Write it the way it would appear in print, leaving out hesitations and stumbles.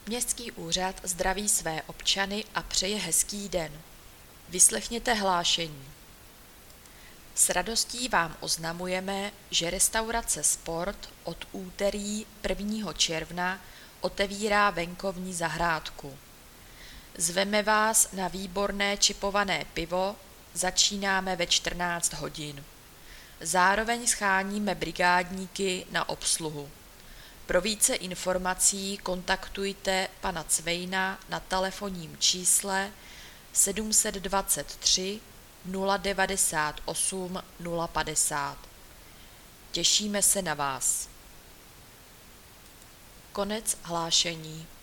Městský úřad zdraví své občany a přeje hezký den. Vyslechněte hlášení. S radostí vám oznamujeme, že restaurace Sport od úterý 1. června otevírá venkovní zahrádku. Zveme vás na výborné čipované pivo, začínáme ve 14 hodin. Zároveň scháníme brigádníky na obsluhu. Pro více informací kontaktujte pana Cvejna na telefonním čísle 723 098 050. Těšíme se na vás. Konec hlášení.